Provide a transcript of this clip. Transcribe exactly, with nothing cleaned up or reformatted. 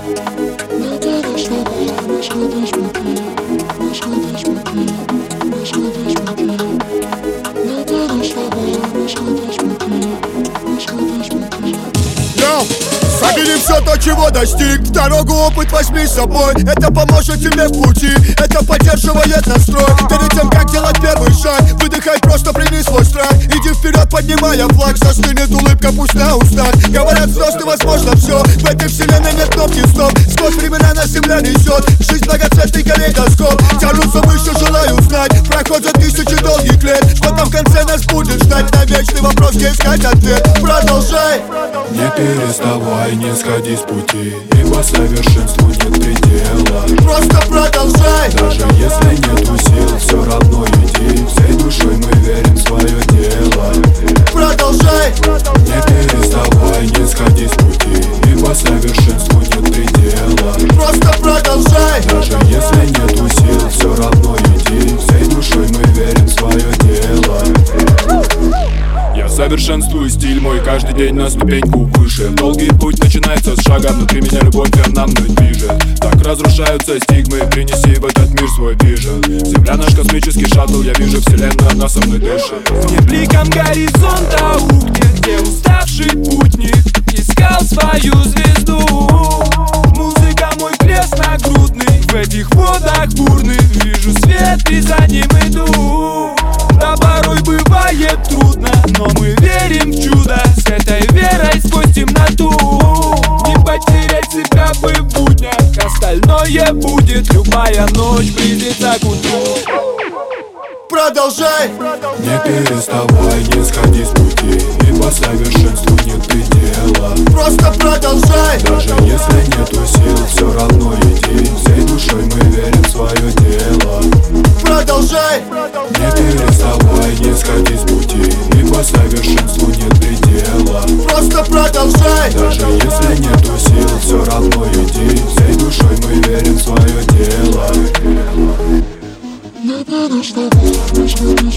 Забери все то, чего достиг. В дорогу опыт возьми с собой. Это поможет тебе в пути, это поддерживает настрой. Перед тем, как делать первый шаг, выдыхай, просто прими свой страх. Иди вперед, поднимая флаг. Застынет улыбка, пусть на устах. Говорят, звезды, возможно все. В этой вселенной нет кнопки стоп. Сквозь времена нас земля несет. Жизнь многоцветный калейдоскоп. Тянутся выше, желаю знать. Проходят тысячи долгих лет. Что там в конце нас будет ждать? На вечный вопрос не искать ответ. Продолжай. Не переставай, не сходи с пути, ибо совершенству нет предела. Просто продолжай. Даже если нету сил, все равно иди. Всей душой мы верим в свое дело. Продолжай. Не переставай, не сходи с пути, ибо совершенству нет предела. Просто продолжай. Даже если нету сил, все равно иди. Всей душой мы верим в свое дело. Я совершенствую стиль мой каждый день на ступеньку выше. Долгий путь начинается с шага, внутри меня любовь, она мной движет. Так разрушаются стигмы, принеси в этот мир свой вижен. Земля наш космический шаттл, я вижу вселенную, она со мной дышит. Мне бликом горизонта угнет, где уставший путник искал свою звезду. Музыка мой крест нагрудный, в этих водах бурных вижу свет и за ним иду. Да порой бывает трудно, но мы верим в чудо. С этой верой сквозь темноту не потерять себя бы в буднях. Остальное будет, любая ночь близится к утру. Продолжай. Не переставай, не сходи с пути, ибо совершенству нет предела. Просто продолжай. Даже если нету сил, все равно иди. Всей душой мы верим в свое дело. Продолжай. Не переставай, не сходи с пути, ибо совершенству нет предела. Просто продолжай. Даже если нету сил, все равно иди. Всей душой мы верим в свое дело. Не переставай, не сходи